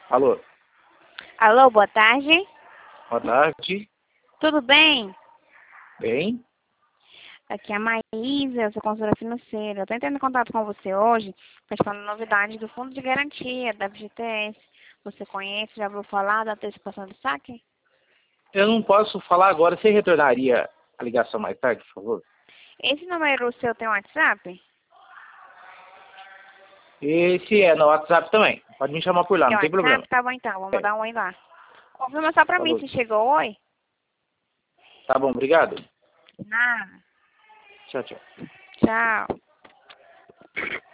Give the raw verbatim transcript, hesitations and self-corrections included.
Alô? Alô, boa tarde. Boa tarde. Tudo bem? Bem? Aqui é a Maísa, eu sou consultora financeira. Eu tô entrando em contato com você hoje para te falar novidades do Fundo de Garantia da F G T S. Você conhece, já ouviu falar da antecipação do saque? Eu não posso falar agora. Você retornaria a ligação mais tarde, por favor? Esse número seu tem WhatsApp? Esse é no WhatsApp também. Pode me chamar por lá, Tem não tem problema. WhatsApp? Tá bom então, vou É. mandar um oi lá. Confirma só pra mim Falou. se chegou oi. Tá bom, obrigado. Nada. Tchau, tchau. Tchau.